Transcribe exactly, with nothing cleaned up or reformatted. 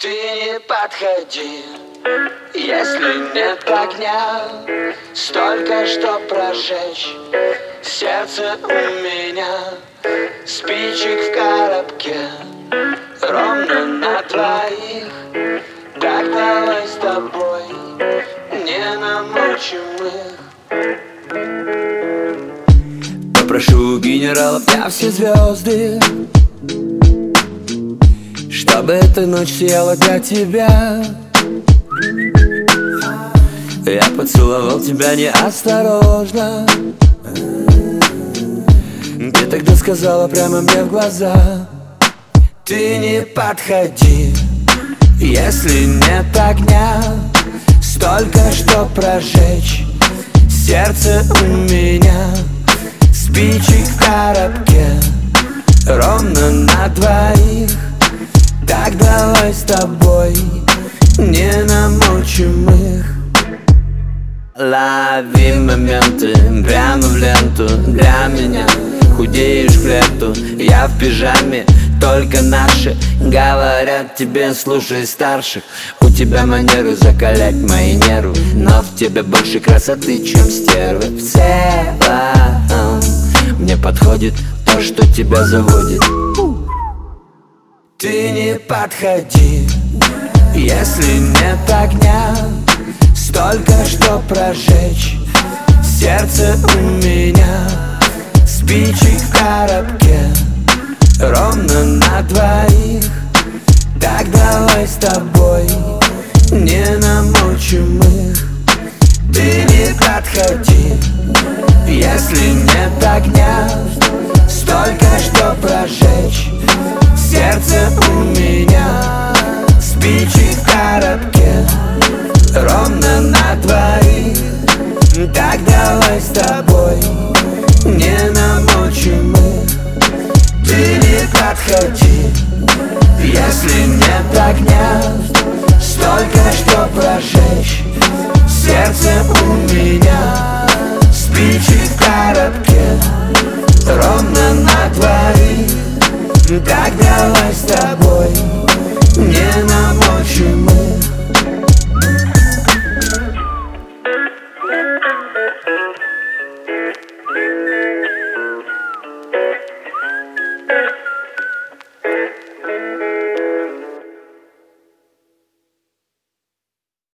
Ты не подходи, если нет огня. Столько, что прожечь сердце у меня. Спичек в коробке ровно на двоих. Так давай с тобой не намочим их. Попрошу у генералов я все звезды, чтобы эта ночь сияла для тебя. Я поцеловал тебя неосторожно. Ты тогда сказала прямо мне в глаза: ты не подходи, если нет огня. Столько, что прожечь сердце у меня. Спичек в коробке ровно на двоих. Так давай с тобой не намочим их. Лови моменты прямо в ленту для меня. Худеешь к лету, я в пижаме, только наши. Говорят тебе, слушай старших. У тебя манеры закалять мои нервы, но в тебе больше красоты, чем стервы. В целом мне подходит то, что тебя заводит. Ты не подходи, если нет огня. Столько, что прожечь сердце у меня. Спичек в коробке ровно на двоих. Так давай с тобой не намочим их. Ты не подходи, если нет огня. Столько, что прожечь сердце у меня. Спичек в коробке ровно на двоих. Так давай с тобой не намочим их. Ты не подходи, если нет огня. Столько, что прожечь сердце у меня. Спичек в коробке ровно на двоих. Так давай с тобой